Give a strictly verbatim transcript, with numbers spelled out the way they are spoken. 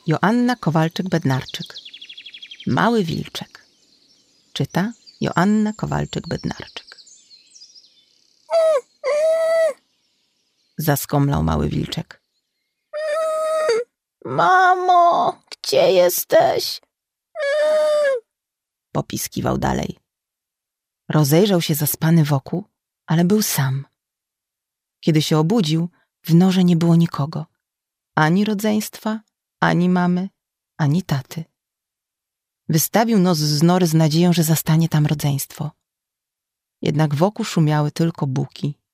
Joanna Kowalczyk-Bednarczyk. Mały wilczek. Czyta Joanna Kowalczyk-Bednarczyk. Zaskomlał mały wilczek. Mamo, gdzie jesteś? Popiskiwał dalej. Rozejrzał się zaspany wokół, ale był sam. Kiedy się obudził, w norze nie było nikogo. Ani rodzeństwa, ani mamy, ani taty. Wystawił nos z nory z nadzieją, że zastanie tam rodzeństwo. Jednak wokół szumiały tylko buki.